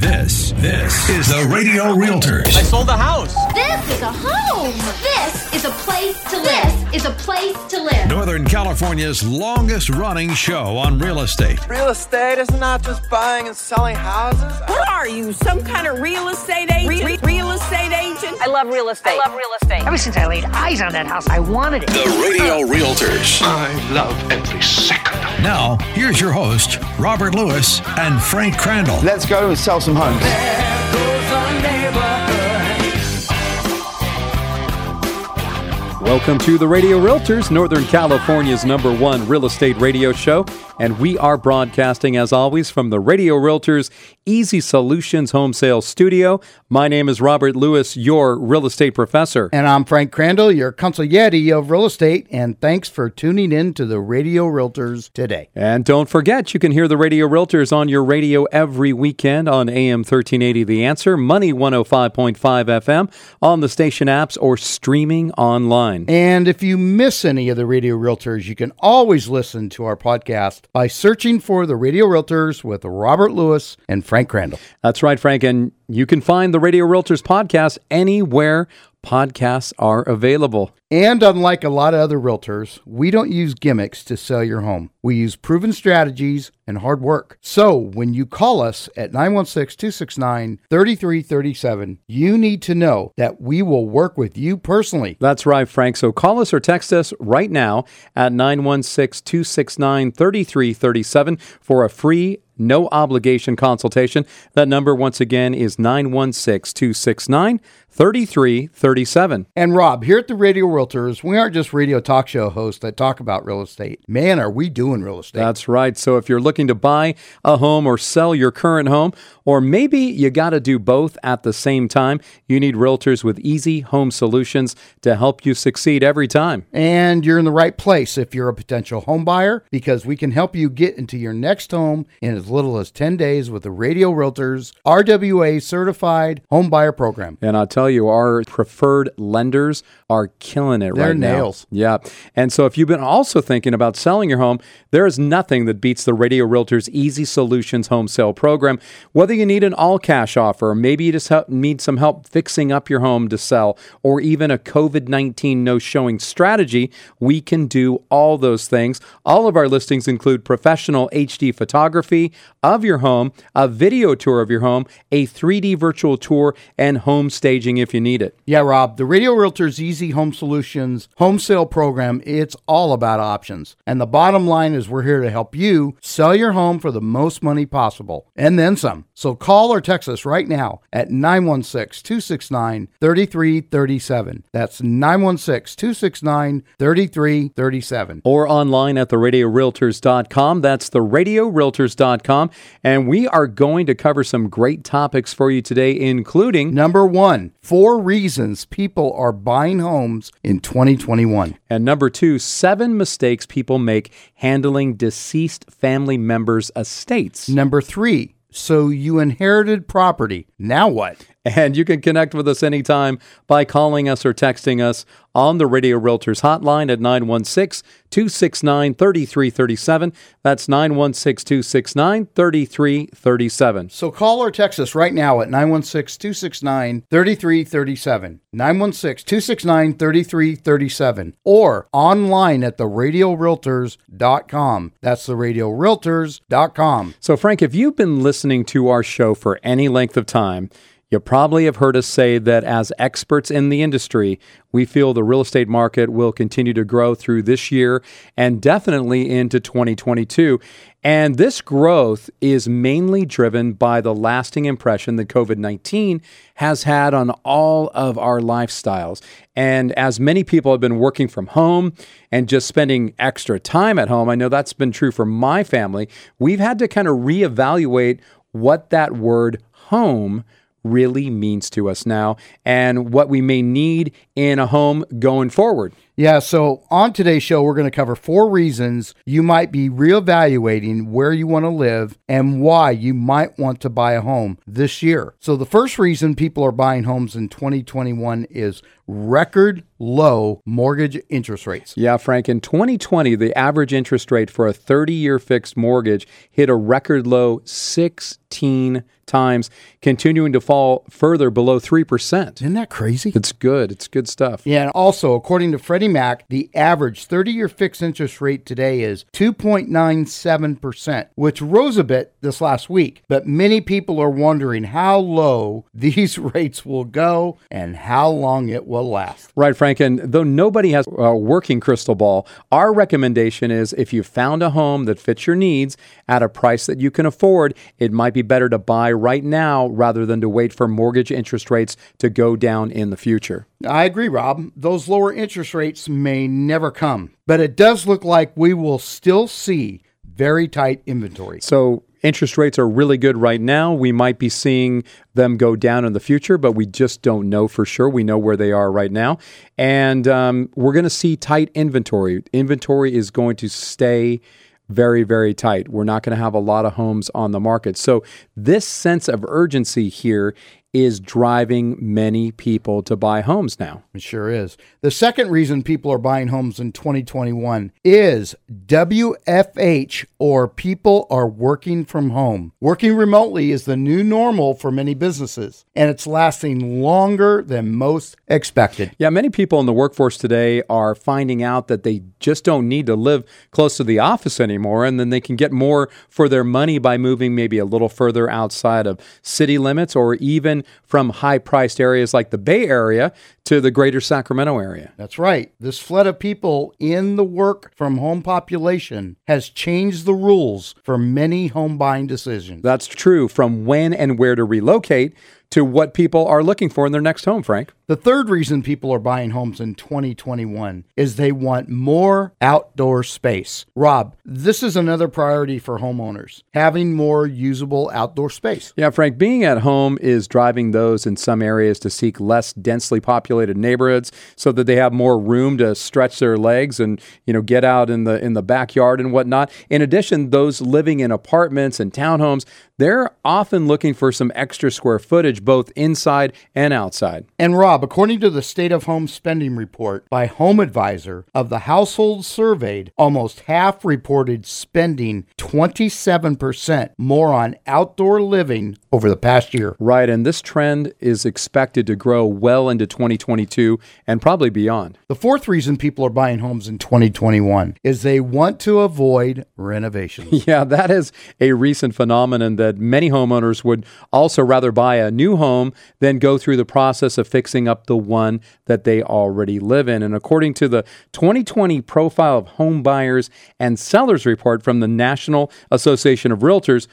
This is the Radio Realtors. I sold the house. This is a home. This is a place to live. This is a place to live. Northern California's longest running show on real estate. Real estate is not just buying and selling houses. What are you, some kind of real estate agent? Real estate agent? I love real estate. Ever since I laid eyes on that house, I wanted it. The Radio Realtors. I love every second. Now, here's your host, Robert Lewis and Frank Crandall. Let's go and sell some homes. Welcome to the Radio Realtors, Northern California's #1 real estate radio show. And we are broadcasting, as always, from the Radio Realtors Easy Solutions Home Sales Studio. My name is Robert Lewis, your real estate professor. And I'm Frank Crandall, your consigliere of real estate. And thanks for tuning in to the Radio Realtors today. And don't forget, you can hear the Radio Realtors on your radio every weekend on AM 1380 The Answer, Money 105.5 FM, on the station apps, or streaming online. And if you miss any of the Radio Realtors, you can always listen to our podcast by searching for the Radio Realtors with Robert Lewis and Frank Crandall. That's right, Frank. And you can find the Radio Realtors podcast anywhere podcasts are available. And unlike a lot of other realtors, we don't use gimmicks to sell your home. We use proven strategies and hard work. So when you call us at 916-269-3337, you need to know that we will work with you personally. That's right, Frank. So call us or text us right now at 916-269-3337 for a free no obligation consultation. That number, once again, is 916-269-3337. And Rob, here at the Radio Realtors, we aren't just radio talk show hosts that talk about real estate. Man, are we doing real estate. That's right. So if you're looking to buy a home or sell your current home, or maybe you got to do both at the same time, you need realtors with easy home solutions to help you succeed every time. And you're in the right place if you're a potential home buyer, because we can help you get into your next home in as little as 10 days with the Radio Realtors RWA certified home buyer program. And I'll tell you, our preferred lenders are killing it right now. They're nails. Yeah. And so if you've been also thinking about selling your home, there is nothing that beats the Radio Realtors Easy Solutions home sale program. Whether you need an all-cash offer, maybe you just need some help fixing up your home to sell, or even a COVID-19 no-showing strategy, we can do all those things. All of our listings include professional HD photography of your home, a video tour of your home, a 3D virtual tour, and home staging if you need it. Yeah, Rob, the Radio Realtors Easy Home Solutions home sale program, it's all about options. And the bottom line is we're here to help you sell your home for the most money possible, and then some. So call or text us right now at 916-269-3337. That's 916-269-3337. Or online at theradiorealtors.com. That's theradiorealtors.com. And we are going to cover some great topics for you today, including number 1, 4 reasons people are buying homes in 2021. And number 2, 7 mistakes people make handling deceased family members' estates. Number 3, so you inherited property. Now what? And you can connect with us anytime by calling us or texting us on the Radio Realtors hotline at 916-269-3337. That's 916-269-3337. So call or text us right now at 916-269-3337. 916-269-3337. Or online at theradiorealtors.com. That's theradiorealtors.com. So Frank, if you've been listening to our show for any length of time, you probably have heard us say that as experts in the industry, we feel the real estate market will continue to grow through this year and definitely into 2022. And this growth is mainly driven by the lasting impression that COVID-19 has had on all of our lifestyles. And as many people have been working from home and just spending extra time at home, I know that's been true for my family, we've had to kind of reevaluate what that word home really means to us now and what we may need in a home going forward. Yeah, so on today's show, we're going to cover 4 reasons you might be reevaluating where you want to live and why you might want to buy a home this year. So the first reason people are buying homes in 2021 is record low mortgage interest rates. Yeah, Frank, in 2020, the average interest rate for a 30-year fixed mortgage hit a record low 16%. 13 times, continuing to fall further below 3%. Isn't that crazy? It's good. It's good stuff. Yeah, and also, according to Freddie Mac, the average 30-year fixed interest rate today is 2.97%, which rose a bit this last week. But many people are wondering how low these rates will go and how long it will last. Right, Frank. And though nobody has a working crystal ball, our recommendation is if you found a home that fits your needs at a price that you can afford, it might be better to buy right now rather than to wait for mortgage interest rates to go down in the future. I agree, Rob. Those lower interest rates may never come, but it does look like we will still see very tight inventory. So interest rates are really good right now. We might be seeing them go down in the future, but we just don't know for sure. We know where they are right now. And we're going to see tight inventory. Inventory is going to stay very, very tight. We're not going to have a lot of homes on the market. So this sense of urgency here is driving many people to buy homes now. It sure is. The second reason people are buying homes in 2021 is WFH, or people are working from home. Working remotely is the new normal for many businesses, and it's lasting longer than most expected. Yeah, many people in the workforce today are finding out that they just don't need to live close to the office anymore, and then they can get more for their money by moving maybe a little further outside of city limits, or even from high-priced areas like the Bay Area to the greater Sacramento area. That's right. This flood of people in the work-from-home population has changed the rules for many home buying decisions. That's true, from when and where to relocate to what people are looking for in their next home, Frank. The third reason people are buying homes in 2021 is they want more outdoor space. Rob, this is another priority for homeowners, having more usable outdoor space. Yeah, Frank, being at home is driving those in some areas to seek less densely populated neighborhoods so that they have more room to stretch their legs and, get out in the backyard and whatnot. In addition, those living in apartments and townhomes, they're often looking for some extra square footage, both inside and outside. And Rob, according to the State of Home Spending Report by Home Advisor, of the households surveyed, almost half reported spending 27% more on outdoor living over the past year. Right, and this trend is expected to grow well into 2022 and probably beyond. The fourth reason people are buying homes in 2021 is they want to avoid renovations. Yeah, that is a recent phenomenon that many homeowners would also rather buy a new home than go through the process of fixing up the one that they already live in. And according to the 2020 Profile of Home Buyers and Sellers report from the National Association of Realtors,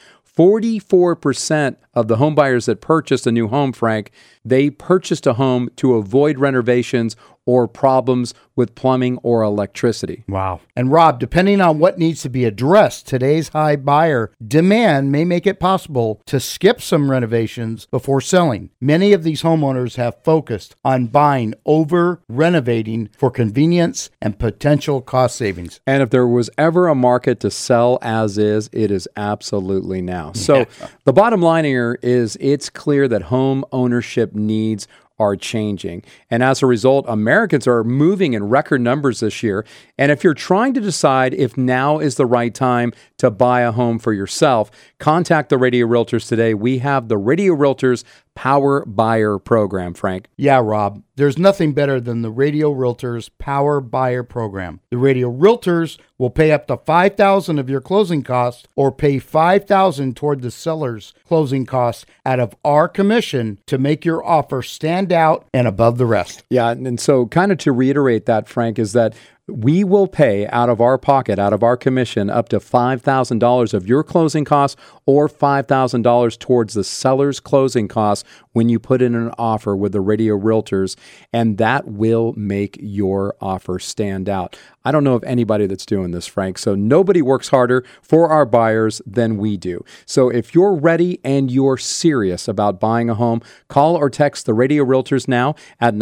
44% of the home buyers that purchased a new home, Frank, they purchased a home to avoid renovations or problems with plumbing or electricity. Wow. And Rob, depending on what needs to be addressed, today's high buyer demand may make it possible to skip some renovations before selling. Many of these homeowners have focused on buying over renovating for convenience and potential cost savings. And if there was ever a market to sell as is, it is absolutely now. So the bottom line here is it's clear that home ownership needs are changing. And as a result, Americans are moving in record numbers this year. And if you're trying to decide if now is the right time to buy a home for yourself, contact the Radio Realtors today. We have the Radio Realtors Power Buyer Program, Frank. Yeah, Rob. There's nothing better than the Radio Realtors Power Buyer Program. The Radio Realtors will pay up to $5,000 of your closing costs or pay $5,000 toward the seller's closing costs out of our commission to make your offer stand out and above the rest. Yeah, and so kind of to reiterate that, Frank, is that we will pay out of our pocket, out of our commission, up to $5,000 of your closing costs or $5,000 towards the seller's closing costs when you put in an offer with the Radio Realtors, and that will make your offer stand out. I don't know of anybody that's doing this, Frank, so nobody works harder for our buyers than we do. So if you're ready and you're serious about buying a home, call or text the Radio Realtors now at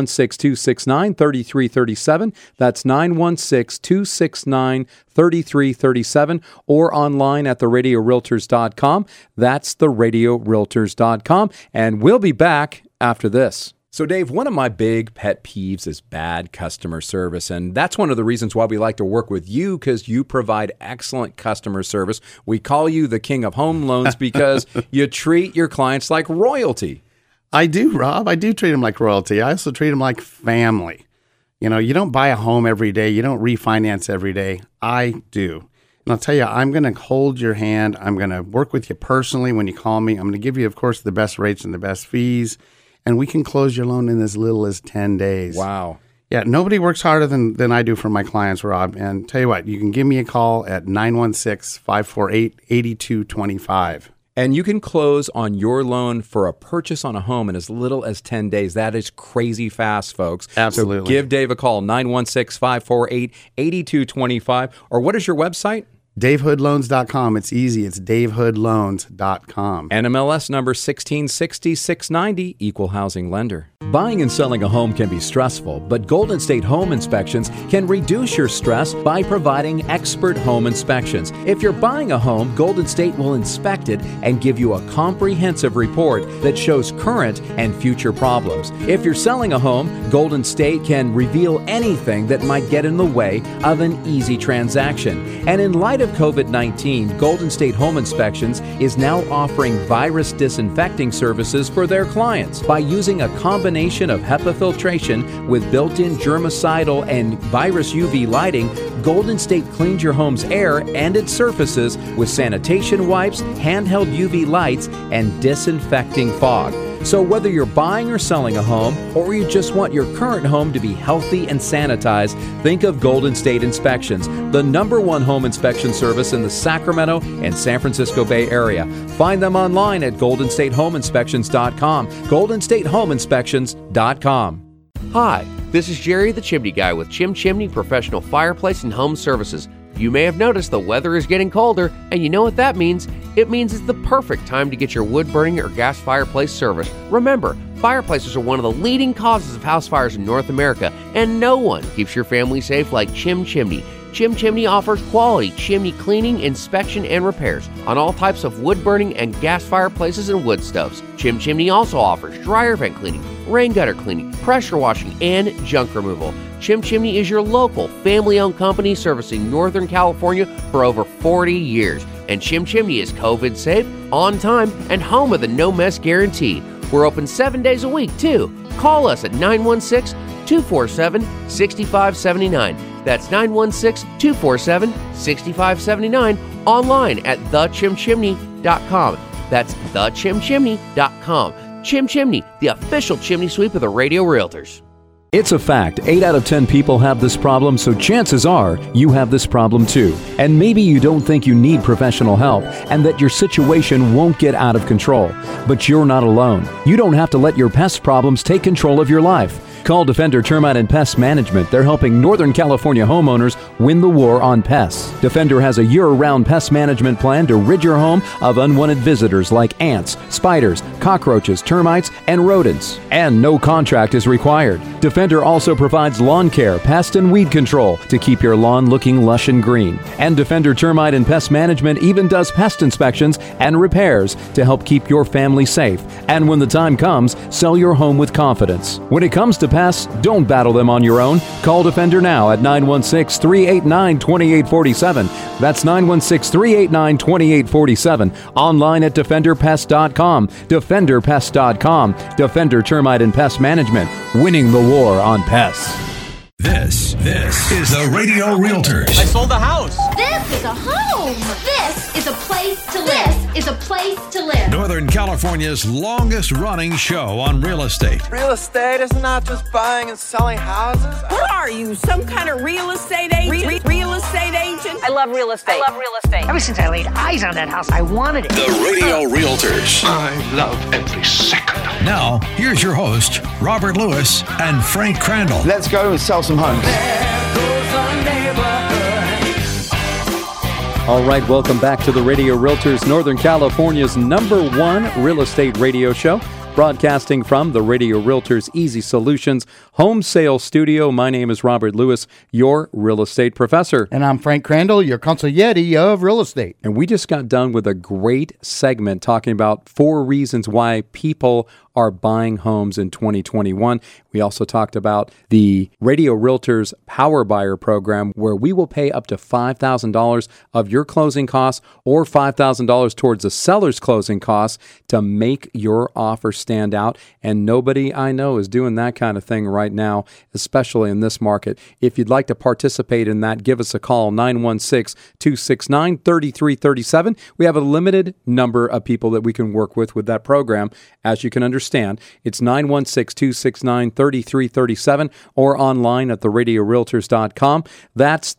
916-269-3337. That's 916-269-3337, or online at theradiorealtors.com. That's theradiorealtors.com. And we'll be back after this. So, Dave, one of my big pet peeves is bad customer service. And that's one of the reasons why we like to work with you, because you provide excellent customer service. We call you the king of home loans because you treat your clients like royalty. I do, Rob. I do treat them like royalty. I also treat them like family. You know, you don't buy a home every day. You don't refinance every day. I do. And I'll tell you, I'm going to hold your hand. I'm going to work with you personally when you call me. I'm going to give you, of course, the best rates and the best fees. And we can close your loan in as little as 10 days. Wow. Yeah, nobody works harder than I do for my clients, Rob. And tell you what, you can give me a call at 916-548-8225. And you can close on your loan for a purchase on a home in as little as 10 days. That is crazy fast, folks. Absolutely. So give Dave a call, 916-548-8225. Or what is your website? DaveHoodLoans.com. It's easy. It's DaveHoodLoans.com. NMLS number 1660690, Equal Housing Lender. Buying and selling a home can be stressful, but Golden State Home Inspections can reduce your stress by providing expert home inspections. If you're buying a home, Golden State will inspect it and give you a comprehensive report that shows current and future problems. If you're selling a home, Golden State can reveal anything that might get in the way of an easy transaction. And in light of COVID-19, Golden State Home Inspections is now offering virus disinfecting services for their clients. By using a combination of HEPA filtration with built-in germicidal and virus UV lighting, Golden State cleans your home's air and its surfaces with sanitation wipes, handheld UV lights, and disinfecting fog. So whether you're buying or selling a home, or you just want your current home to be healthy and sanitized, think of Golden State Inspections, the #1 home inspection service in the Sacramento and San Francisco Bay Area. Find them online at goldenstatehomeinspections.com, goldenstatehomeinspections.com. Hi, this is Jerry the Chimney Guy with Chim Chimney Professional Fireplace and Home Services. You may have noticed the weather is getting colder, and you know what that means. It means it's the perfect time to get your wood burning or gas fireplace service. Remember, fireplaces are one of the leading causes of house fires in North America, and no one keeps your family safe like Chim Chimney. Chim Chimney offers quality chimney cleaning, inspection, and repairs on all types of wood burning and gas fireplaces and wood stoves. Chim Chimney also offers dryer vent cleaning, rain gutter cleaning, pressure washing, and junk removal. Chim Chimney is your local, family-owned company servicing Northern California for over 40 years. And Chim Chimney is COVID safe, on time, and home of the no-mess guarantee. We're open 7 days a week, too. Call us at 916-247-6579. That's 916-247-6579. Online at thechimchimney.com. That's thechimchimney.com. Chim Chimney, the official chimney sweep of the Radio Realtors. It's a fact, 8 out of 10 people have this problem, so chances are you have this problem too. And maybe you don't think you need professional help and that your situation won't get out of control. But you're not alone. You don't have to let your pest problems take control of your life. Call Defender Termite and Pest Management. They're helping Northern California homeowners win the war on pests. Defender has a year-round pest management plan to rid your home of unwanted visitors like ants, spiders, cockroaches, termites, and rodents. And no contract is required. Defender also provides lawn care, pest and weed control to keep your lawn looking lush and green. And Defender Termite and Pest Management even does pest inspections and repairs to help keep your family safe. And when the time comes, sell your home with confidence. When it comes to pests, don't battle them on your own. Call Defender now at 916-389-2847. That's 916-389-2847. Online at DefenderPest.com. DefenderPest.com. Defender Termite and Pest Management. Winning the war on pests. This is the Radio Realtors. I sold the house. This is a home. This is a place to live. This is a place to live. Northern California's longest running show on real estate. Real estate is not just buying and selling houses. What are you, some kind of real estate agent? Real estate agent? I love real estate. Ever since I laid eyes on that house, I wanted it. The Radio Realtors. I love every second. Now, here's your host, Robert Lewis and Frank Crandall. Let's go and sell some homes. All right, welcome back to the Radio Realtors, Northern California's #1 real estate radio show. Broadcasting from the Radio Realtors Easy Solutions Home Sales Studio. My name is Robert Lewis, your real estate professor. And I'm Frank Crandall, your consigliere of real estate. And we just got done with a great segment talking about 4 reasons why people are buying homes in 2021. We also talked about the Radio Realtors Power Buyer Program, where we will pay up to $5,000 of your closing costs or $5,000 towards the seller's closing costs to make your offer stand out. And nobody I know is doing that kind of thing right now, especially in this market. If you'd like to participate in that, give us a call, 916-269-3337. We have a limited number of people that we can work with that program. As you can understand, it's 916-269-3337 or online at theradiorealtors.com. That's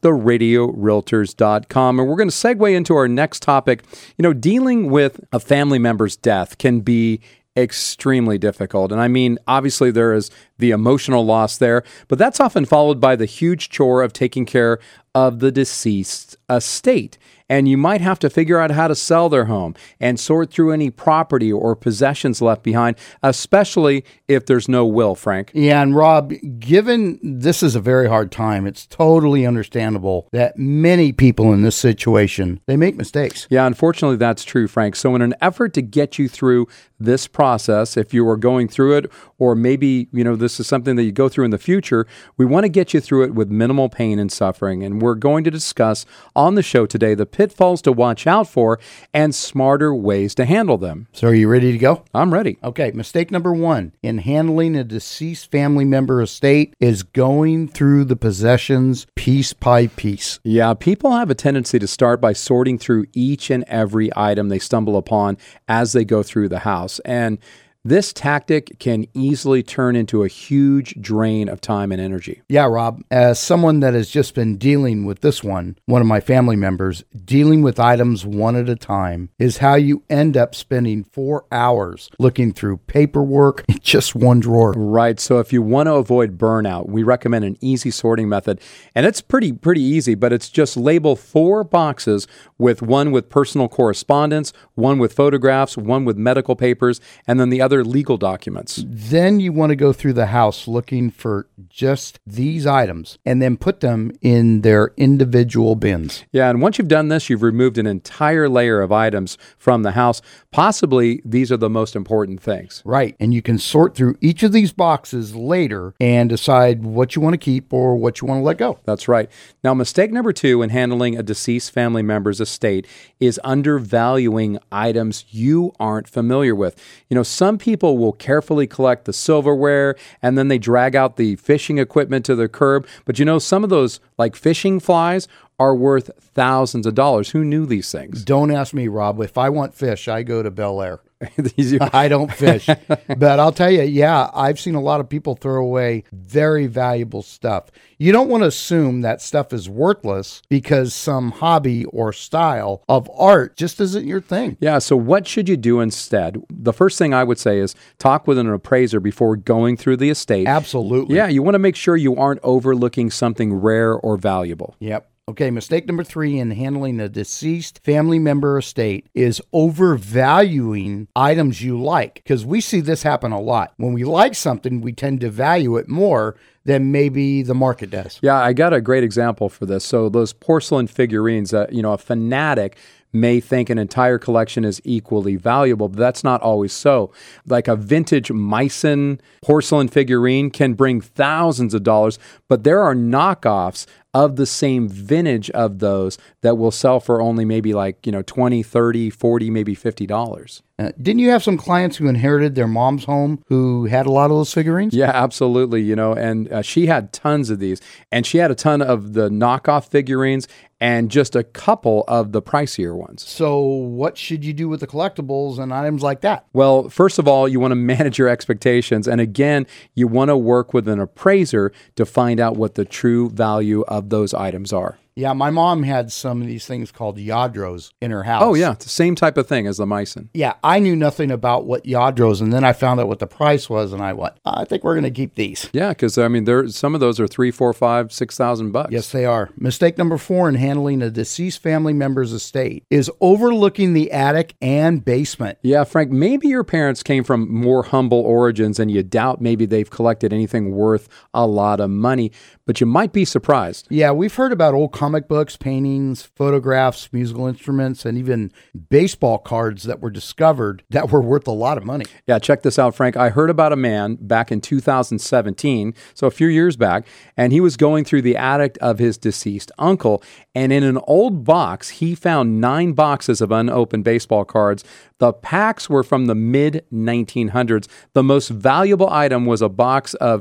theradiorealtors.com. And we're going to segue into our next topic. You know, dealing with a family member's death can be extremely difficult. And I mean, obviously there is the emotional loss there, but that's often followed by the huge chore of taking care of the deceased's estate. And you might have to figure out how to sell their home and sort through any property or possessions left behind, especially if there's no will, Frank. Yeah, and Rob, given this is a very hard time, it's totally understandable that many people in this situation, they make mistakes. Yeah, unfortunately, that's true, Frank. So in an effort to get you through this process, if you are going through it, or maybe, you know, this is something that you go through in the future, we want to get you through it with minimal pain and suffering. And we're going to discuss on the show today the pitfalls to watch out for and smarter ways to handle them. So are you ready to go? I'm ready. Okay, mistake number one in handling a deceased family member estate is going through the possessions piece by piece. Yeah, people have a tendency to start by sorting through each and every item they stumble upon as they go through the house. And this tactic can easily turn into a huge drain of time and energy. Yeah, Rob, as someone that has just been dealing with this one of my family members, dealing with items one at a time is how you end up spending 4 hours looking through paperwork in just one drawer. Right. So if you want to avoid burnout, we recommend an easy sorting method. And it's pretty easy, but it's just label 4 boxes with one with personal correspondence, one with photographs, one with medical papers, and then the other legal documents. Then you want to go through the house looking for just these items and then put them in their individual bins. Yeah, and once you've done this, you've removed an entire layer of items from the house. Possibly these are the most important things. Right, and you can sort through each of these boxes later and decide what you want to keep or what you want to let go. That's right. Now, mistake number 2 in handling a deceased family member's estate is undervaluing items you aren't familiar with. You know, some people will carefully collect the silverware and then they drag out the fishing equipment to the curb. But you know, some of those like fishing flies are worth thousands of dollars. Who knew these things? Don't ask me, Rob. If I want fish, I go to Bel Air. I don't fish. But I'll tell you, yeah, I've seen a lot of people throw away very valuable stuff. You don't want to assume that stuff is worthless because some hobby or style of art just isn't your thing. Yeah, so what should you do instead? The first thing I would say is talk with an appraiser before going through the estate. Absolutely. Yeah, you want to make sure you aren't overlooking something rare or valuable. Yep. Okay, mistake number 3 in handling a deceased family member estate is overvaluing items you like, because we see this happen a lot. When we like something, we tend to value it more than maybe the market does. Yeah, I got a great example for this. So those porcelain figurines, a fanatic may think an entire collection is equally valuable, but that's not always so. Like a vintage Meissen porcelain figurine can bring thousands of dollars, but there are knockoffs of the same vintage of those that will sell for only maybe like, 20, 30, 40, maybe $50. Didn't you have some clients who inherited their mom's home who had a lot of those figurines? Yeah, absolutely. And she had tons of these, and she had a ton of the knockoff figurines and just a couple of the pricier ones. So what should you do with the collectibles and items like that? Well, first of all, you want to manage your expectations. And again, you want to work with an appraiser to find out what the true value of those items are. Yeah, my mom had some of these things called Yadros in her house. Oh, yeah. It's the same type of thing as the Meissen. Yeah, I knew nothing about what Yadros, and then I found out what the price was, and I went, I think we're going to keep these. Yeah, because, some of those are $3,000, $4,000, $6,000 bucks. Yes, they are. Mistake number 4 in handling a deceased family member's estate is overlooking the attic and basement. Yeah, Frank, maybe your parents came from more humble origins, and you doubt maybe they've collected anything worth a lot of money, but you might be surprised. Yeah, we've heard about old comic books, paintings, photographs, musical instruments, and even baseball cards that were discovered that were worth a lot of money. Yeah, check this out, Frank. I heard about a man back in 2017, so a few years back, and he was going through the attic of his deceased uncle, and in an old box, he found 9 boxes of unopened baseball cards. The packs were from the mid-1900s. The most valuable item was a box of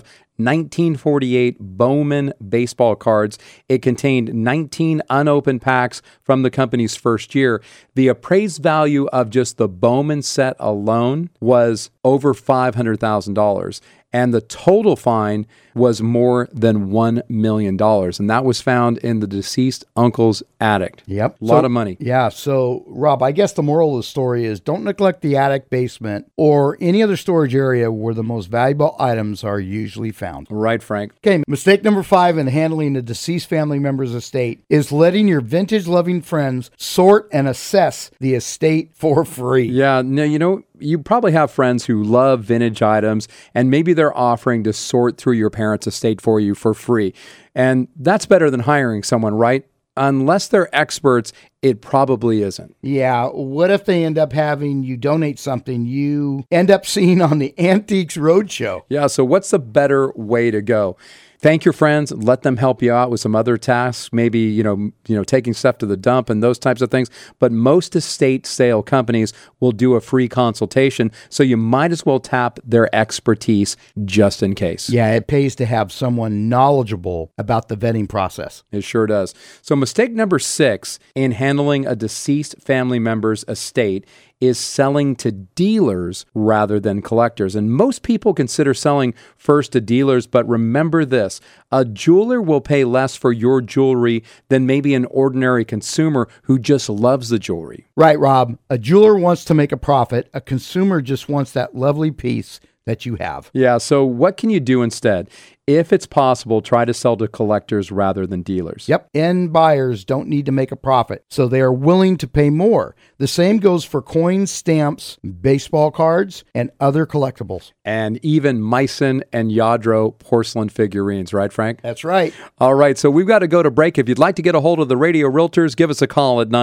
1948 Bowman baseball cards. It contained 19 unopened packs from the company's first year. The appraised value of just the Bowman set alone was over $500,000. And the total fine was more than $1 million. And that was found in the deceased uncle's attic. Yep. A lot of money. Yeah. So, Rob, I guess the moral of the story is don't neglect the attic, basement, or any other storage area where the most valuable items are usually found. Right, Frank. Okay. Mistake number 5 in handling a deceased family member's estate is letting your vintage-loving friends sort and assess the estate for free. Yeah. No, you probably have friends who love vintage items, and maybe they're offering to sort through your parents' estate for you for free. And that's better than hiring someone, right? Unless they're experts, it probably isn't. Yeah. What if they end up having you donate something you end up seeing on the Antiques Roadshow? Yeah. So what's the better way to go? Thank your friends, let them help you out with some other tasks, maybe, taking stuff to the dump and those types of things. But most estate sale companies will do a free consultation, so you might as well tap their expertise just in case. Yeah, it pays to have someone knowledgeable about the vetting process. It sure does. So mistake number 6 in handling a deceased family member's estate is selling to dealers rather than collectors. And most people consider selling first to dealers, but remember this, a jeweler will pay less for your jewelry than maybe an ordinary consumer who just loves the jewelry. Right, Rob. A jeweler wants to make a profit. A consumer just wants that lovely piece that you have. Yeah, so what can you do instead? If it's possible, try to sell to collectors rather than dealers. Yep. End buyers don't need to make a profit, so they are willing to pay more. The same goes for coins, stamps, baseball cards, and other collectibles. And even Meissen and Yadro porcelain figurines, right, Frank? That's right. All right, so we've got to go to break. If you'd like to get a hold of the Radio Realtors, give us a call at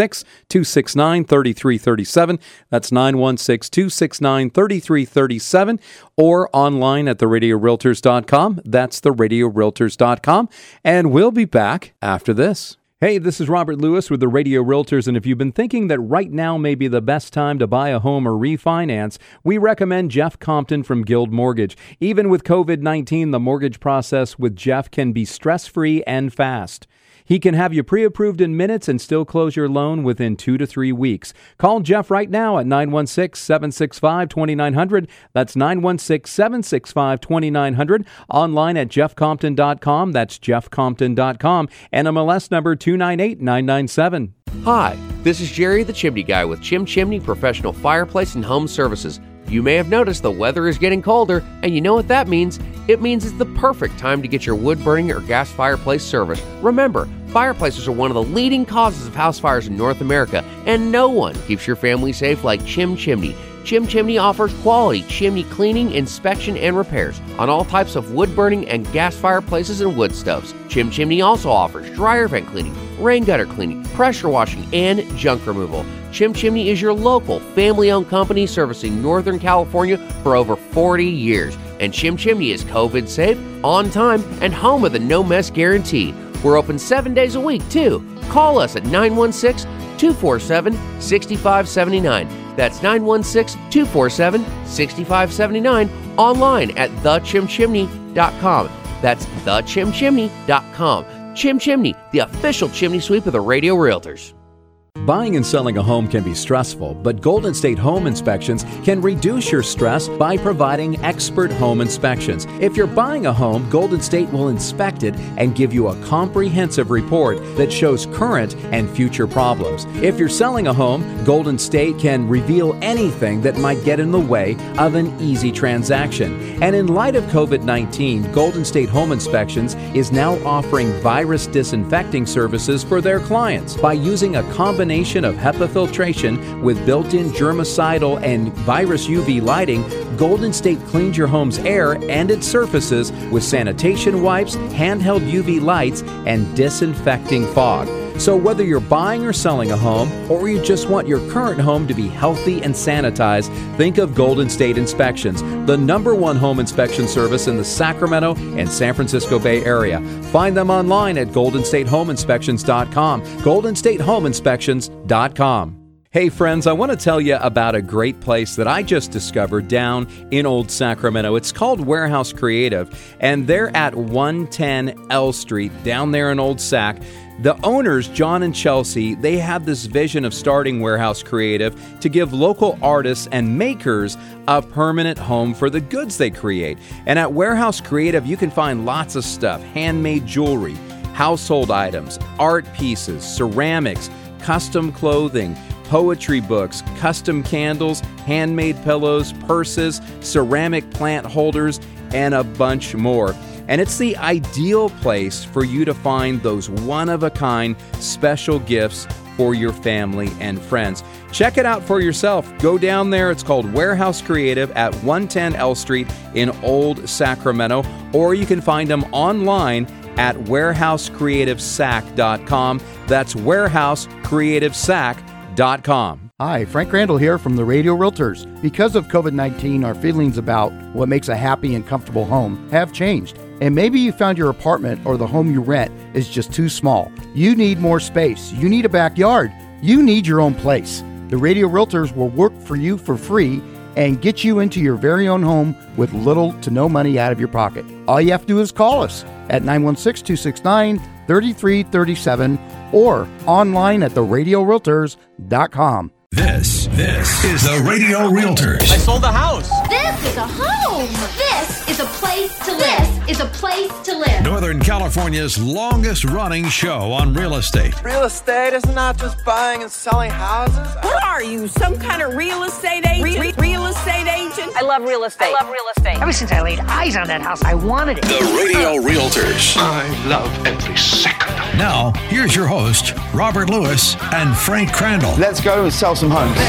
916-269-3337. That's 916-269-3337, or online at theradiorealtors.com. That's theradiorealtors.com. And we'll be back after this. Hey, this is Robert Lewis with the Radio Realtors, and if you've been thinking that right now may be the best time to buy a home or refinance, we recommend Jeff Compton from Guild Mortgage. Even with COVID-19, the mortgage process with Jeff can be stress-free and fast. He can have you pre-approved in minutes and still close your loan within 2 to 3 weeks. Call Jeff right now at 916-765-2900. That's 916-765-2900. Online at jeffcompton.com. That's jeffcompton.com. NMLS number 298997. Hi, this is Jerry the Chimney Guy with Chim Chimney Professional Fireplace and Home Services. You may have noticed the weather is getting colder, and you know what that means. It means it's the perfect time to get your wood burning or gas fireplace serviced. Remember, fireplaces are one of the leading causes of house fires in North America, and no one keeps your family safe like Chim Chimney. Chim Chimney offers quality chimney cleaning, inspection, and repairs on all types of wood burning and gas fireplaces and wood stoves. Chim Chimney also offers dryer vent cleaning, rain gutter cleaning, pressure washing, and junk removal. Chim Chimney is your local, family-owned company servicing Northern California for over 40 years. And Chim Chimney is COVID safe, on time, and home with a no-mess guarantee. We're open 7 days a week, too. Call us at 916-247-6579. That's 916-247-6579. Online at thechimchimney.com. That's thechimchimney.com. Chim Chimney, the official chimney sweep of the Radio Realtors. Buying and selling a home can be stressful, but Golden State Home Inspections can reduce your stress by providing expert home inspections. If you're buying a home, Golden State will inspect it and give you a comprehensive report that shows current and future problems. If you're selling a home, Golden State can reveal anything that might get in the way of an easy transaction. And in light of COVID-19, Golden State Home Inspections is now offering virus disinfecting services for their clients by using a combination combination of HEPA filtration with built-in germicidal and virus UV lighting, Golden State cleans your home's air and its surfaces with sanitation wipes, handheld UV lights, and disinfecting fog. So whether you're buying or selling a home, or you just want your current home to be healthy and sanitized, think of Golden State Inspections, the #1 home inspection service in the Sacramento and San Francisco Bay Area. Find them online at goldenstatehomeinspections.com, goldenstatehomeinspections.com. Hey friends, I want to tell you about a great place that I just discovered down in Old Sacramento. It's called Warehouse Creative, and they're at 110 L Street down there in Old Sac. The owners, John and Chelsea, they have this vision of starting Warehouse Creative to give local artists and makers a permanent home for the goods they create. And at Warehouse Creative, you can find lots of stuff: handmade jewelry, household items, art pieces, ceramics, custom clothing, poetry books, custom candles, handmade pillows, purses, ceramic plant holders, and a bunch more. And it's the ideal place for you to find those one-of-a-kind special gifts for your family and friends. Check it out for yourself. Go down there. It's called Warehouse Creative at 110 L Street in Old Sacramento, or you can find them online at warehousecreativesac.com. That's warehousecreativesac.com. Hi, Frank Randall here from the Radio Realtors. Because of COVID-19, our feelings about what makes a happy and comfortable home have changed. And maybe you found your apartment or the home you rent is just too small. You need more space. You need a backyard. You need your own place. The Radio Realtors will work for you for free and get you into your very own home with little to no money out of your pocket. All you have to do is call us at 916-269-3337 or online at theradiorealtors.com. This is the Radio Realtors. I sold the house. This is a home. This is a place to live. This is a place to live. Northern California's longest running show on real estate. Real estate is not just buying and selling houses. What are you, some kind of real estate agent? Real estate agent? I love real estate. Ever since I laid eyes on that house, I wanted it. The Radio Realtors. I love every second. Now, here's your host, Robert Lewis and Frank Crandall. Let's go and sell some homes.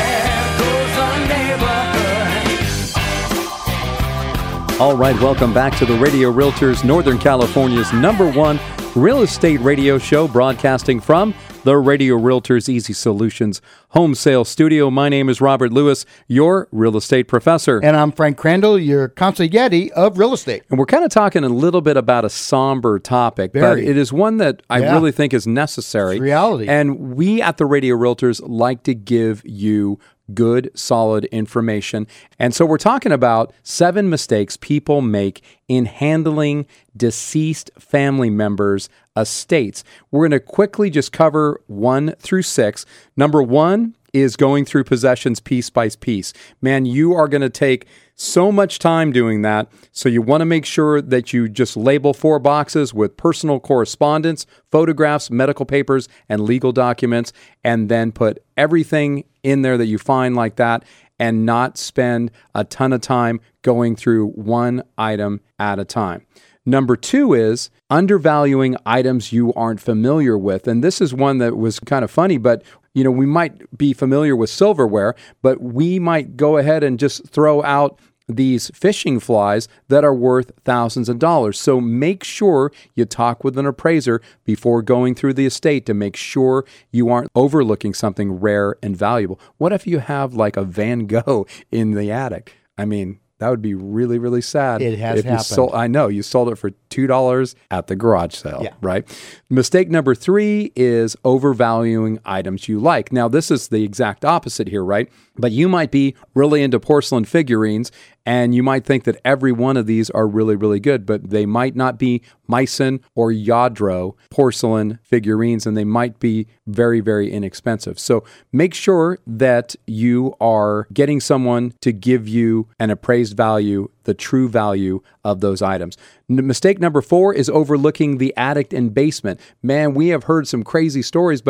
All right, welcome back to the Radio Realtors, Northern California's #1 real estate radio show, broadcasting from the Radio Realtors Easy Solutions Home Sale Studio. My name is Robert Lewis, your real estate professor. And I'm Frank Crandall, your consigliere of real estate. And we're kind of talking a little bit about a somber topic, but it is one that I really think is necessary. It's reality. And we at the Radio Realtors like to give you good, solid information. And so we're talking about 7 mistakes people make in handling deceased family members' estates. We're going to quickly just cover 1 through 6. Number 1 is going through possessions piece by piece. Man, you are going to take so much time doing that. So you want to make sure that you just label 4 boxes with personal correspondence, photographs, medical papers, and legal documents, and then put everything in there that you find like that, and not spend a ton of time going through one item at a time. Number 2 is undervaluing items you aren't familiar with. And this is one that was kind of funny, but you know, we might be familiar with silverware, but we might go ahead and just throw out these fishing flies that are worth thousands of dollars. So make sure you talk with an appraiser before going through the estate to make sure you aren't overlooking something rare and valuable. What if you have like a Van Gogh in the attic? I mean, that would be really, really sad. It has happened. I know. You sold it for $2 at the garage sale, right? Mistake number 3 is overvaluing items you like. Now, this is the exact opposite here, right? But you might be really into porcelain figurines, and you might think that every one of these are really, really good, but they might not be Meissen or Lladró porcelain figurines, and they might be very, very inexpensive. So make sure that you are getting someone to give you an appraised value, the true value of those items. Mistake number 4 is overlooking the attic and basement. Man, we have heard some crazy stories, but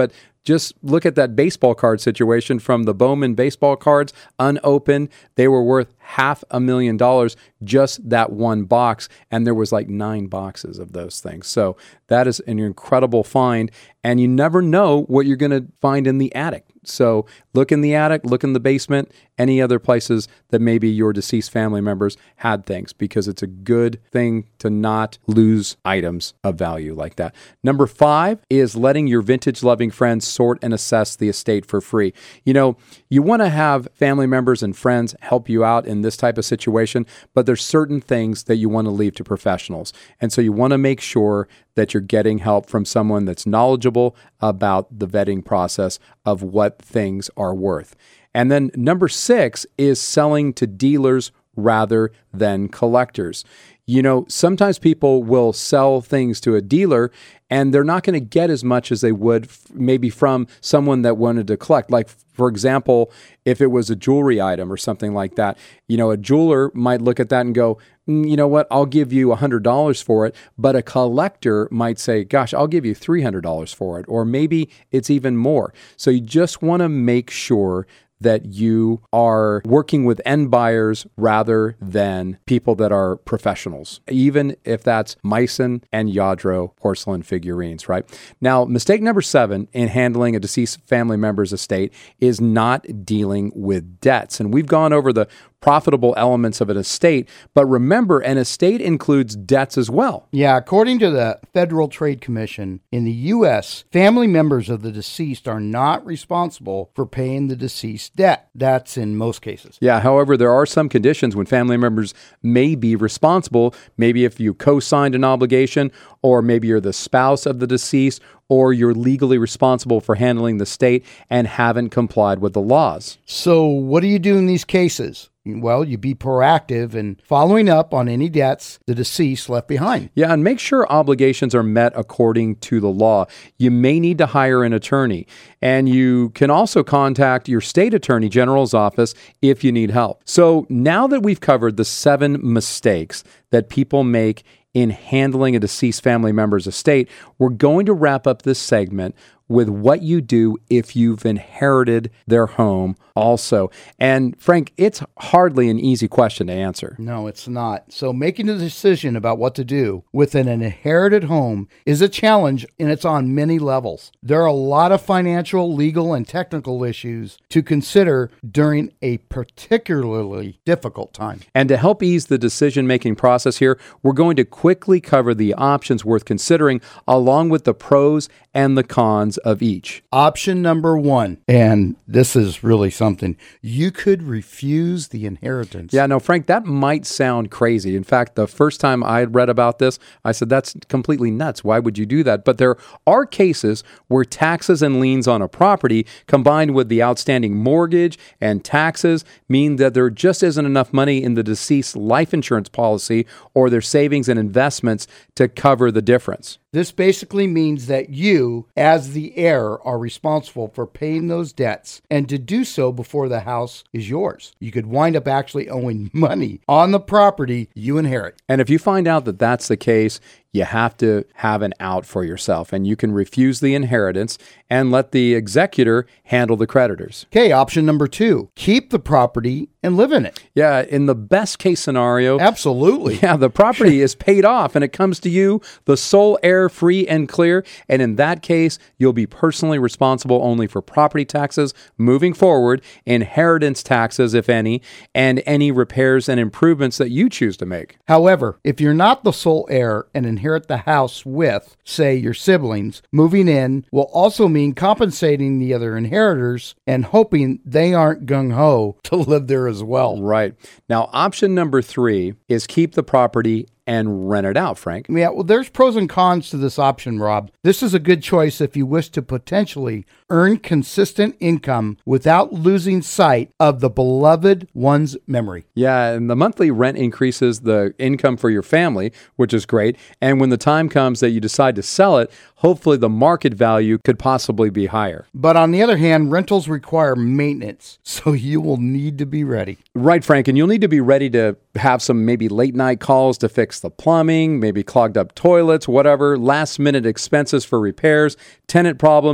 Just look at that baseball card situation from the Bowman baseball cards, unopened. They were worth $500,000, just that one box. And there was like 9 boxes of those things. So that is an incredible find. And you never know what you're going to find in the attic. So look in the attic, look in the basement, any other places that maybe your deceased family members had things, because it's a good thing to not lose items of value like that. Number 5 is letting your vintage-loving friends sort and assess the estate for free. You know, you want to have family members and friends help you out in this type of situation, but there's certain things that you want to leave to professionals. And so you want to make sure that you're getting help from someone that's knowledgeable about the vetting process of what things are worth. And then number 6 is selling to dealers rather than collectors. You know, sometimes people will sell things to a dealer and they're not going to get as much as they would maybe from someone that wanted to collect. Like, for example, if it was a jewelry item or something like that, you know, a jeweler might look at that and go, you know what, I'll give you $100 for it. But a collector might say, gosh, I'll give you $300 for it. Or maybe it's even more. So you just want to make sure that you are working with end buyers rather than people that are professionals, even if that's Meissen and Yadro porcelain figurines, right? Now, mistake number 7 in handling a deceased family member's estate is not dealing with debts. And we've gone over the profitable elements of an estate, but remember, an estate includes debts as well. Yeah, according to the Federal Trade Commission in the U.S., family members of the deceased are not responsible for paying the deceased debt. That's in most cases. Yeah, however, there are some conditions when family members may be responsible. Maybe if you co-signed an obligation, or maybe you're the spouse of the deceased, or you're legally responsible for handling the estate and haven't complied with the laws. So what do you do in these cases? Well, you be proactive in following up on any debts the deceased left behind. Yeah, and make sure obligations are met according to the law. You may need to hire an attorney, and you can also contact your state attorney general's office if you need help. So now that we've covered the 7 mistakes that people make in handling a deceased family member's estate, we're going to wrap up this segment with what you do if you've inherited their home also. And Frank, it's hardly an easy question to answer. No, it's not. So making a decision about what to do with an inherited home is a challenge, and it's on many levels. There are a lot of financial, legal, and technical issues to consider during a particularly difficult time. And to help ease the decision-making process here, we're going to quickly cover the options worth considering, along with the pros and the cons of each. Option number 1, and this is really something, you could refuse the inheritance. Yeah, no, Frank, that might sound crazy. In fact, the first time I had read about this, I said, that's completely nuts. Why would you do that? But there are cases where taxes and liens on a property combined with the outstanding mortgage and taxes mean that there just isn't enough money in the deceased life insurance policy or their savings and investments to cover the difference. This basically means that you, as the heir, are responsible for paying those debts, and to do so before the house is yours. You could wind up actually owing money on the property you inherit. And if you find out that that's the case, you have to have an out for yourself, and you can refuse the inheritance and let the executor handle the creditors. Okay, option number 2, keep the property and live in it. Yeah, in the best case scenario. Absolutely. Yeah, the property is paid off and it comes to you, the sole heir, free and clear. And in that case, you'll be personally responsible only for property taxes moving forward, inheritance taxes, if any, and any repairs and improvements that you choose to make. However, if you're not the sole heir and inherit the house with, say, your siblings, moving in will also mean compensating the other inheritors and hoping they aren't gung-ho to live there as well. Right. Now, option number 3 is keep the property and rent it out, Frank. Yeah, well, there's pros and cons to this option, Rob. This is a good choice if you wish to potentially earn consistent income without losing sight of the beloved one's memory. Yeah, and the monthly rent increases the income for your family, which is great. And when the time comes that you decide to sell it, hopefully the market value could possibly be higher. But on the other hand, rentals require maintenance, so you will need to be ready. Right, Frank, and you'll need to be ready to have some maybe late night calls to fix the plumbing, maybe clogged up toilets, whatever, last minute expenses for repairs, tenant problems.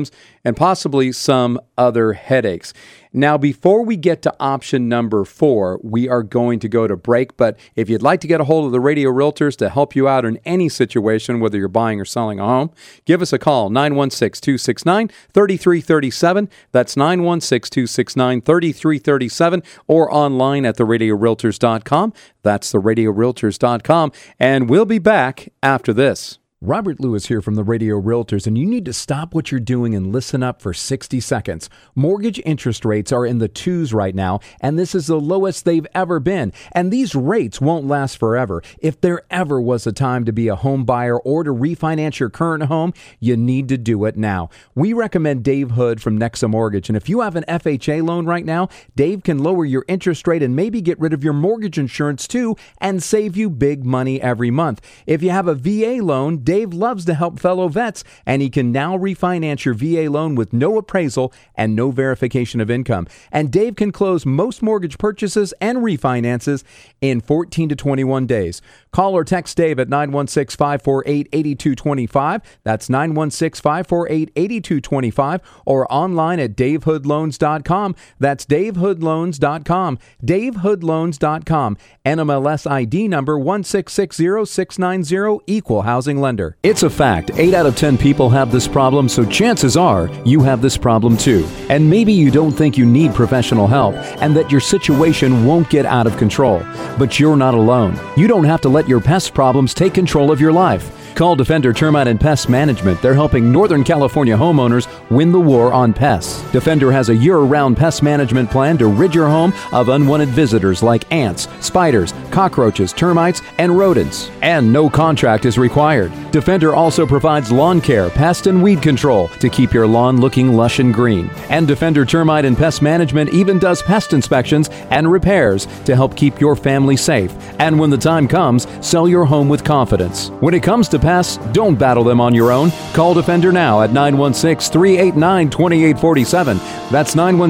and possibly some other headaches. Now, before we get to option number 4, we are going to go to break. But if you'd like to get a hold of the Radio Realtors to help you out in any situation, whether you're buying or selling a home, give us a call, 916-269-3337. That's 916-269-3337, or online at theradiorealtors.com. That's theradiorealtors.com. And we'll be back after this. Robert Lewis here from the Radio Realtors, and you need to stop what you're doing and listen up for 60 seconds. Mortgage interest rates are in the 2s right now, and this is the lowest they've ever been. And these rates won't last forever. If there ever was a time to be a home buyer or to refinance your current home, you need to do it now. We recommend Dave Hood from Nexa Mortgage, and if you have an FHA loan right now, Dave can lower your interest rate and maybe get rid of your mortgage insurance too and save you big money every month. If you have a VA loan, Dave loves to help fellow vets, and he can now refinance your VA loan with no appraisal and no verification of income. And Dave can close most mortgage purchases and refinances in 14 to 21 days. Call or text Dave at 916-548-8225. That's 916-548-8225, or online at davehoodloans.com. That's davehoodloans.com. davehoodloans.com. NMLS ID number 1660690, equal housing lender. It's a fact. 8 out of 10 people have this problem, so chances are you have this problem too. And maybe you don't think you need professional help and that your situation won't get out of control. But you're not alone. You don't have to let your pest problems take control of your life. Call Defender Termite and Pest Management. They're helping Northern California homeowners win the war on pests. Defender has a year-round pest management plan to rid your home of unwanted visitors like ants, spiders, cockroaches, termites, and rodents. And no contract is required. Defender also provides lawn care, pest and weed control to keep your lawn looking lush and green. And Defender Termite and Pest Management even does pest inspections and repairs to help keep your family safe. And when the time comes, sell your home with confidence. When it comes to pests, don't battle them on your own. Call Defender now at 916-389-2847. That's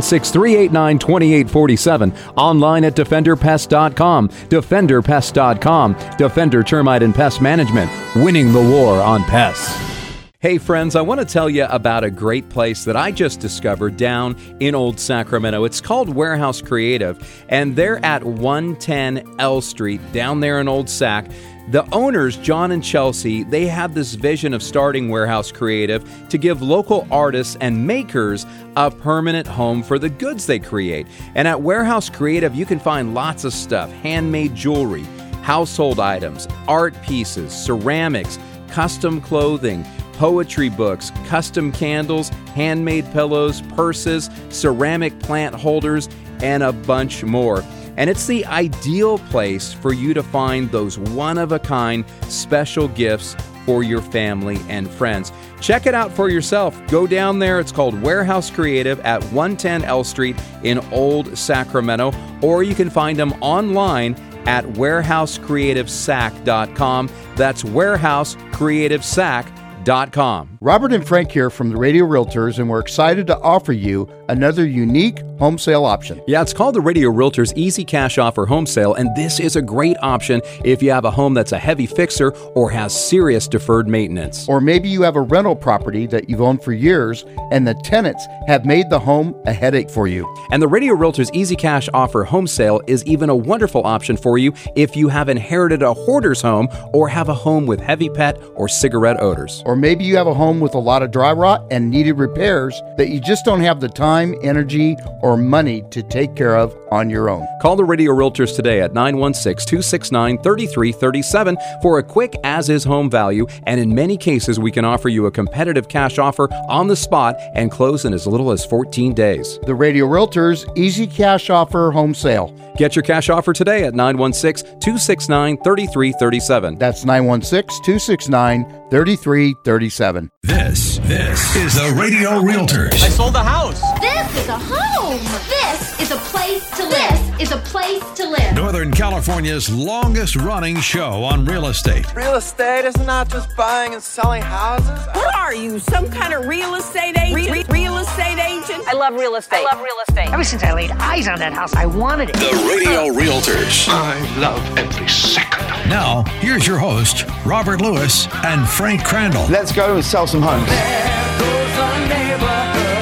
916-389-2847. Online at DefenderPest.com. DefenderPest.com. Defender Termite and Pest Management. Winning the war on pests. Hey friends, I want to tell you about a great place that I just discovered down in Old Sacramento. It's called Warehouse Creative, and they're at 110 L Street down there in Old Sac. The owners, John and Chelsea, they had this vision of starting Warehouse Creative to give local artists and makers a permanent home for the goods they create. And at Warehouse Creative, you can find lots of stuff: handmade jewelry, household items, art pieces, ceramics, custom clothing, poetry books, custom candles, handmade pillows, purses, ceramic plant holders, and a bunch more. And it's the ideal place for you to find those one-of-a-kind special gifts for your family and friends. Check it out for yourself. Go down there. It's called Warehouse Creative at 110 L Street in Old Sacramento, or you can find them online at warehousecreativesac.com. That's warehousecreativesac.com. Robert and Frank here from the Radio Realtors, and we're excited to offer you another unique home sale option. Yeah, it's called the Radio Realtors Easy Cash Offer Home Sale, and this is a great option if you have a home that's a heavy fixer or has serious deferred maintenance. Or maybe you have a rental property that you've owned for years and the tenants have made the home a headache for you. And the Radio Realtors Easy Cash Offer Home Sale is even a wonderful option for you if you have inherited a hoarder's home or have a home with heavy pet or cigarette odors. Or maybe you have a home with a lot of dry rot and needed repairs that you just don't have the time, energy, or money to take care of on your own. Call the Radio Realtors today at 916-269-3337 for a quick as-is home value, and in many cases we can offer you a competitive cash offer on the spot and close in as little as 14 days. The Radio Realtors Easy Cash Offer Home Sale. Get your cash offer today at 916-269-3337. That's 916-269-3337. This is the Radio Realtors. I sold the house. This is a home. This is a place to live. This is a place to live. Northern California's longest running show on real estate. Real estate is not just buying and selling houses. What are you, some kind of real estate agent? Real estate agent? I love real estate. Ever since I laid eyes on that house, I wanted it. The Radio Realtors. I love every second. Now, here's your host, Robert Lewis and Frank Crandall. Let's go and sell some homes. There goes a neighborhood.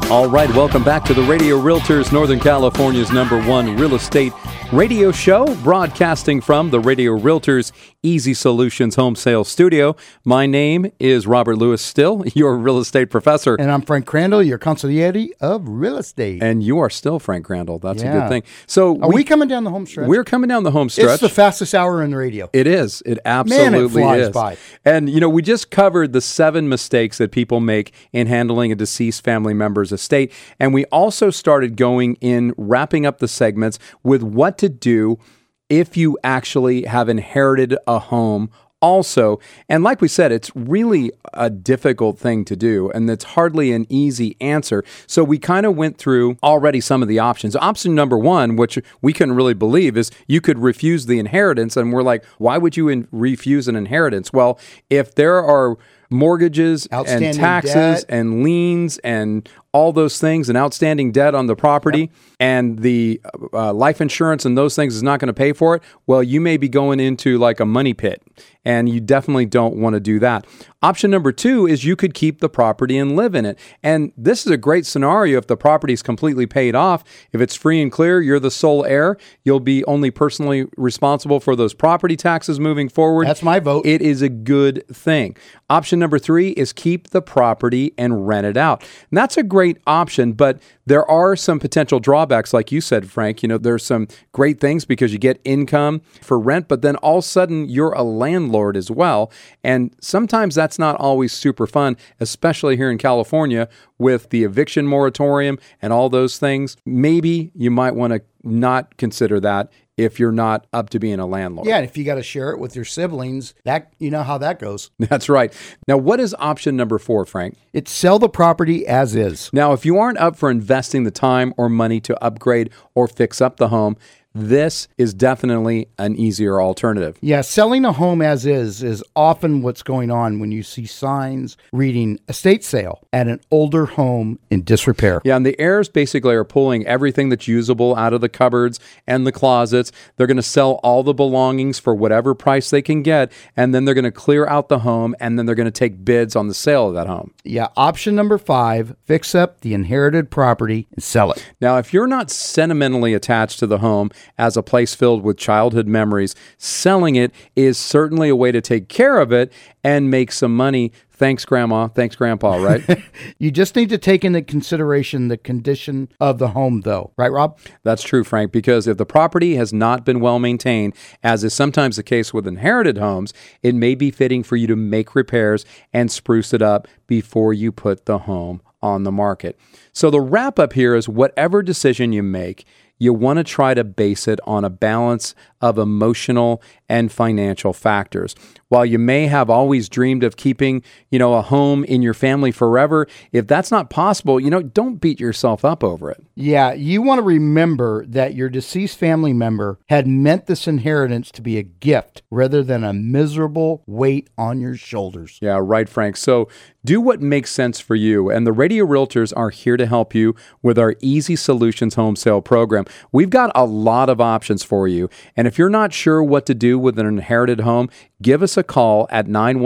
All right, welcome back to the Radio Realtors, Northern California's #1 real estate radio show, broadcasting from the Radio Realtors Easy Solutions Home Sales Studio. My name is Robert Lewis Still, your real estate professor. And I'm Frank Crandall, your consigliere of real estate. And you are still Frank Crandall. That's a good thing. So are we coming down the home stretch? We're coming down the home stretch. It's the fastest hour in the radio. It is. It absolutely Man, it flies is. by. And, you know, we just covered the 7 mistakes that people make in handling a deceased family member's estate. And we also started going in, wrapping up the segments with what to do if you actually have inherited a home also. And like we said, it's really a difficult thing to do, and it's hardly an easy answer. So we kind of went through already some of the options. Option number 1, which we couldn't really believe, is you could refuse the inheritance. And we're like, why would you refuse an inheritance? Well, if there are mortgages and taxes debt and liens and all those things and outstanding debt on the property and the life insurance and those things is not going to pay for it, well, you may be going into like a money pit, and you definitely don't want to do that. Option number 2 is you could keep the property and live in it. And this is a great scenario if the property is completely paid off. If it's free and clear, you're the sole heir. You'll be only personally responsible for those property taxes moving forward. That's my vote. It is a good thing. Option number 3 is keep the property and rent it out. And that's a great option, but there are some potential drawbacks, like you said, Frank. You know, there's some great things because you get income for rent, but then all of a sudden you're a landlord as well. And sometimes that's not always super fun, especially here in California with the eviction moratorium and all those things. Maybe you might want to not consider that if you're not up to being a landlord. Yeah, and if you got to share it with your siblings, that you know how that goes. That's right. Now, what is option number 4, Frank? It's sell the property as is. Now, if you aren't up for investing the time or money to upgrade or fix up the home, this is definitely an easier alternative. Yeah, selling a home as is often what's going on when you see signs reading estate sale at an older home in disrepair. Yeah, and the heirs basically are pulling everything that's usable out of the cupboards and the closets. They're going to sell all the belongings for whatever price they can get, and then they're going to clear out the home, and then they're going to take bids on the sale of that home. Yeah, option number 5, fix up the inherited property and sell it. Now, if you're not sentimentally attached to the home as a place filled with childhood memories, selling it is certainly a way to take care of it and make some money. Thanks, Grandma. Thanks, Grandpa, right? You just need to take into consideration the condition of the home, though. Right, Rob? That's true, Frank, because if the property has not been well maintained, as is sometimes the case with inherited homes, it may be fitting for you to make repairs and spruce it up before you put the home on the market. So the wrap up here is whatever decision you make, you want to try to base it on a balance of emotional and financial factors. While you may have always dreamed of keeping, a home in your family forever, if that's not possible, don't beat yourself up over it. Yeah, you want to remember that your deceased family member had meant this inheritance to be a gift rather than a miserable weight on your shoulders. Yeah, right, Frank. So do what makes sense for you. And the Radio Realtors are here to help you with our Easy Solutions home sale program. We've got a lot of options for you. And if you're not sure what to do with an inherited home, give us a call at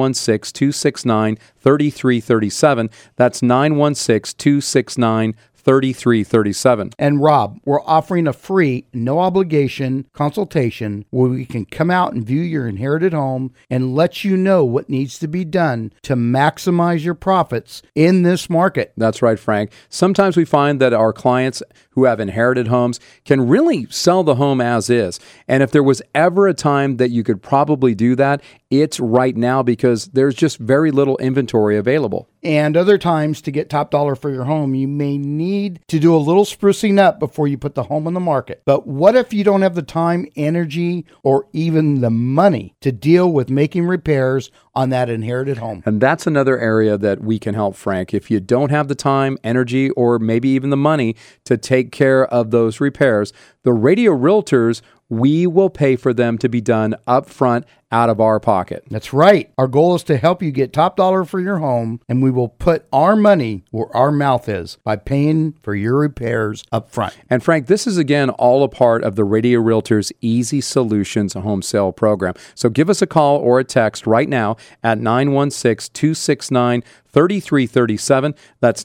916-269-3337. That's 916-269-3337. 3337. And Rob, we're offering a free, no obligation consultation where we can come out and view your inherited home and let you know what needs to be done to maximize your profits in this market. That's right, Frank. Sometimes we find that our clients who have inherited homes can really sell the home as is. And if there was ever a time that you could probably do that, it's right now because there's just very little inventory available. And other times, to get top dollar for your home, you may need to do a little sprucing up before you put the home on the market. But what if you don't have the time, energy, or even the money to deal with making repairs on that inherited home? And that's another area that we can help, Frank. If you don't have the time, energy, or maybe even the money to take care of those repairs, the Radio Realtors, we will pay for them to be done up front out of our pocket. That's right. Our goal is to help you get top dollar for your home, and we will put our money where our mouth is by paying for your repairs up front. And Frank, this is again all a part of the Radio Realtors Easy Solutions home sale program. So give us a call or a text right now at 916-269-3337. That's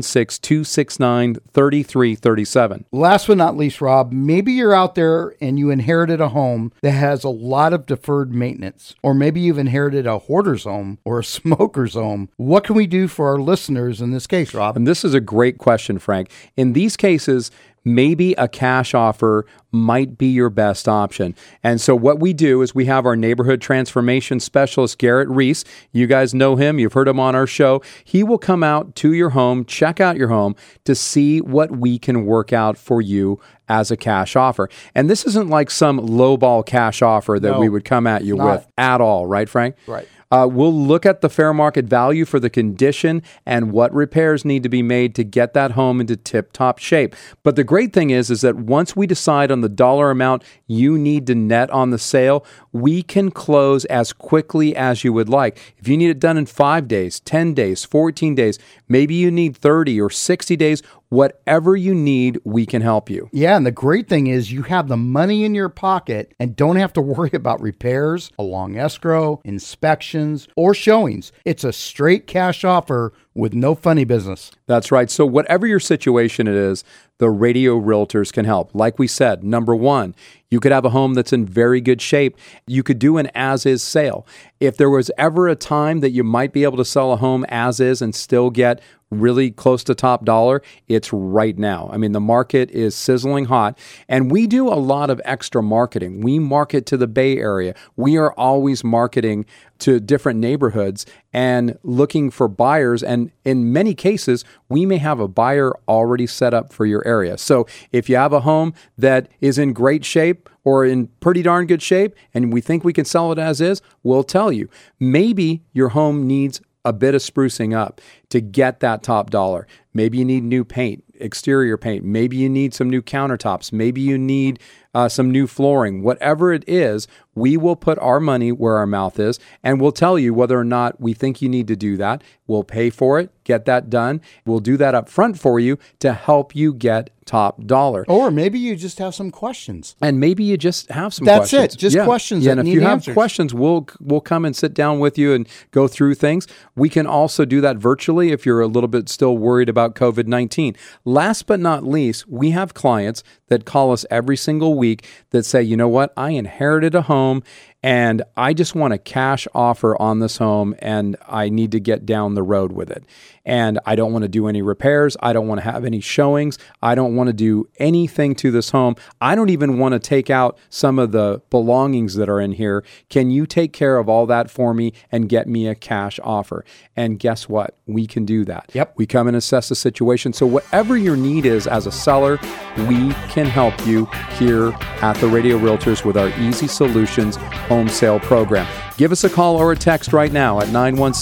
916-269-3337. Last but not least, Rob, maybe you're out there and you inherited a home that has a lot of deferred maintenance, or maybe you've inherited a hoarder's home or a smoker's home. What can we do for our listeners in this case, Rob? And this is a great question, Frank. In these cases, maybe a cash offer might be your best option. And so what we do is we have our neighborhood transformation specialist, Garrett Reese. You guys know him. You've heard him on our show. He will come out to your home, check out your home to see what we can work out for you as a cash offer. And this isn't like some lowball cash offer that we would come at you with at all, right, Frank? Right. We'll look at the fair market value for the condition and what repairs need to be made to get that home into tip-top shape. But the great thing is that once we decide on the dollar amount you need to net on the sale, we can close as quickly as you would like. If you need it done in 5 days, 10 days, 14 days, maybe you need 30 or 60 days, whatever you need, we can help you. Yeah, and the great thing is you have the money in your pocket and don't have to worry about repairs, a long escrow, inspections, or showings. It's a straight cash offer with no funny business. That's right. So whatever your situation it is, the Radio Realtors can help. Like we said, number one, you could have a home that's in very good shape. You could do an as-is sale. If there was ever a time that you might be able to sell a home as is and still get really close to top dollar, it's right now. I mean, the market is sizzling hot, and we do a lot of extra marketing. We market to the Bay Area. We are always marketing to different neighborhoods and looking for buyers. And in many cases, we may have a buyer already set up for your area. So if you have a home that is in great shape or in pretty darn good shape, and we think we can sell it as is, we'll tell you. Maybe your home needs a bit of sprucing up to get that top dollar. Maybe you need new paint, exterior paint. Maybe you need some new countertops. Maybe you need some new flooring. Whatever it is, we will put our money where our mouth is, and we'll tell you whether or not we think you need to do that. We'll pay for it, get that done. We'll do that up front for you to help you get top dollar. Or maybe you just have some questions. And maybe you just have some questions. That's it. Just questions Yeah, that and if need you answers. have questions, we'll come and sit down with you and go through things. We can also do that virtually if you're a little bit still worried about COVID-19. Last but not least, we have clients that call us every single week that say, you know what, I inherited a home and I just want a cash offer on this home and I need to get down the road with it. And I don't want to do any repairs. I don't want to have any showings. I don't want to do anything to this home. I don't even want to take out some of the belongings that are in here. Can you take care of all that for me and get me a cash offer? And guess what? We can do that. Yep. We come and assess the situation. So whatever your need is as a seller, we can help you here at the Radio Realtors with our Easy Solutions home sale program. Give us a call or a text right now at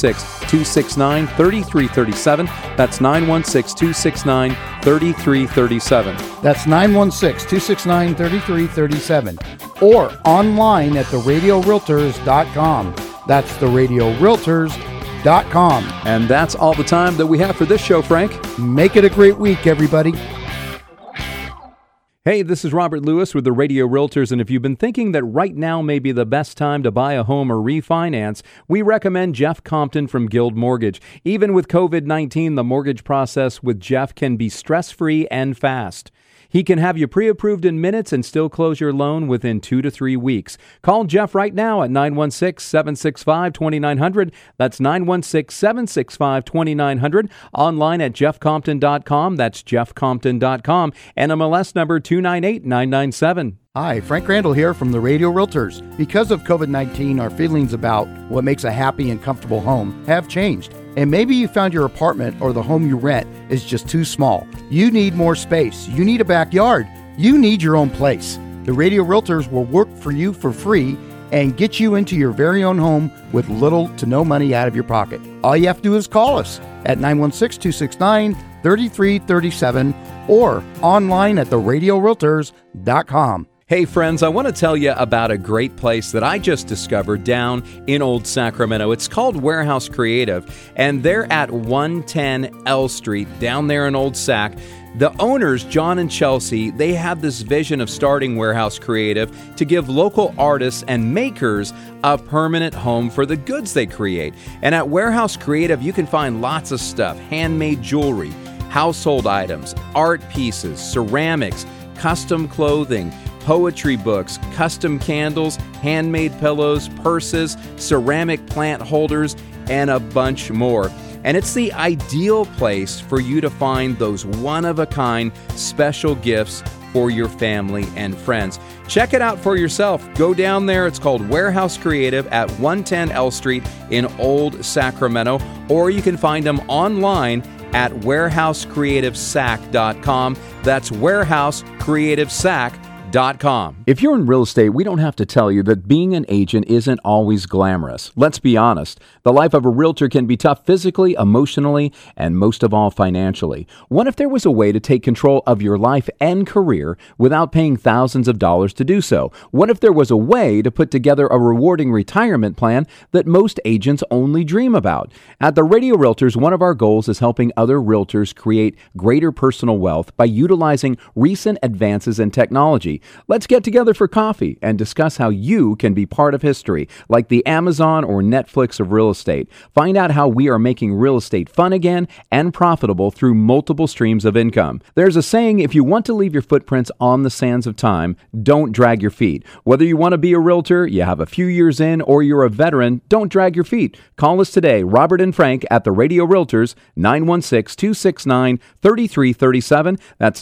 916-269-3337. That's 916-269-3337. That's 916-269-3337. Or online at theradiorealtors.com. That's theradiorealtors.com. And that's all the time that we have for this show, Frank. Make it a great week, everybody. Hey, this is Robert Lewis with the Radio Realtors, and if you've been thinking that right now may be the best time to buy a home or refinance, we recommend Jeff Compton from Guild Mortgage. Even with COVID-19, the mortgage process with Jeff can be stress-free and fast. He can have you pre-approved in minutes and still close your loan within 2 to 3 weeks. Call Jeff right now at 916-765-2900. That's 916-765-2900. Online at jeffcompton.com. That's jeffcompton.com. NMLS number 298997. Hi, Frank Randall here from the Radio Realtors. Because of COVID-19, our feelings about what makes a happy and comfortable home have changed. And maybe you found your apartment or the home you rent is just too small. You need more space. You need a backyard. You need your own place. The Radio Realtors will work for you for free and get you into your very own home with little to no money out of your pocket. All you have to do is call us at 916-269-3337 or online at theradiorealtors.com. Hey friends, I want to tell you about a great place that I just discovered down in Old Sacramento. It's called Warehouse Creative, and they're at 110 L Street down there in Old Sac. The owners, John and Chelsea, they have this vision of starting Warehouse Creative to give local artists and makers a permanent home for the goods they create. And at Warehouse Creative, you can find lots of stuff: handmade jewelry, household items, art pieces, ceramics, custom clothing, poetry books, custom candles, handmade pillows, purses, ceramic plant holders, and a bunch more. And it's the ideal place for you to find those one-of-a-kind special gifts for your family and friends. Check it out for yourself. Go down there. It's called Warehouse Creative at 110 L Street in Old Sacramento, or you can find them online at warehousecreativesac.com. That's warehousecreativesac.com. If you're in real estate, we don't have to tell you that being an agent isn't always glamorous. Let's be honest. The life of a realtor can be tough physically, emotionally, and most of all financially. What if there was a way to take control of your life and career without paying thousands of dollars to do so? What if there was a way to put together a rewarding retirement plan that most agents only dream about? At the Radio Realtors, one of our goals is helping other realtors create greater personal wealth by utilizing recent advances in technology. Let's get together for coffee and discuss how you can be part of history, like the Amazon or Netflix of real estate. Find out how we are making real estate fun again and profitable through multiple streams of income. There's a saying, if you want to leave your footprints on the sands of time, don't drag your feet. Whether you want to be a realtor, you have a few years in, or you're a veteran, don't drag your feet. Call us today, Robert and Frank at the Radio Realtors, 916-269-3337. That's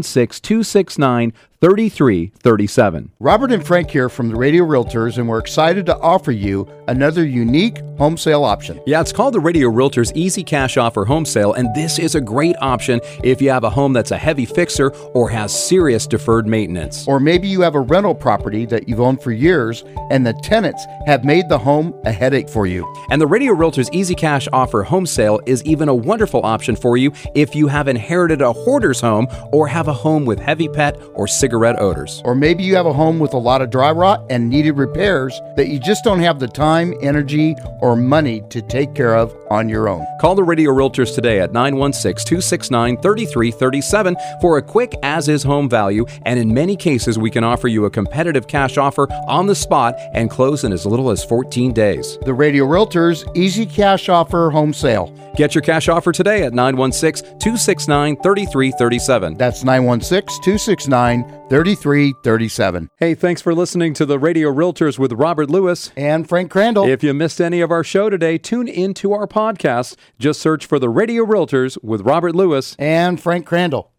916-269-3337. Robert and Frank here from the Radio Realtors, and we're excited to offer you another unique home sale option. Yeah, it's called the Radio Realtors Easy Cash Offer Home Sale, and this is a great option if you have a home that's a heavy fixer or has serious deferred maintenance. Or maybe you have a rental property that you've owned for years and the tenants have made the home a headache for you. And the Radio Realtors Easy Cash Offer Home Sale is even a wonderful option for you if you have inherited a hoarder's home or have a home with heavy pet or cigarette odors. Or maybe you have a home with a lot of dry rot and needed repairs that you just don't have the time, energy, or money to take care of on your own. Call the Radio Realtors today at 916-269-3337 for a quick as-is home value, and in many cases we can offer you a competitive cash offer on the spot and close in as little as 14 days. The Radio Realtors Easy Cash Offer Home Sale. Get your cash offer today at 916-269-3337. That's 916-269-3337. Hey, thanks for listening to the Radio Realtors with Robert Lewis and Frank Crandall. If you missed any of our show today, tune into our podcast. Just search for the Radio Realtors with Robert Lewis and Frank Crandall.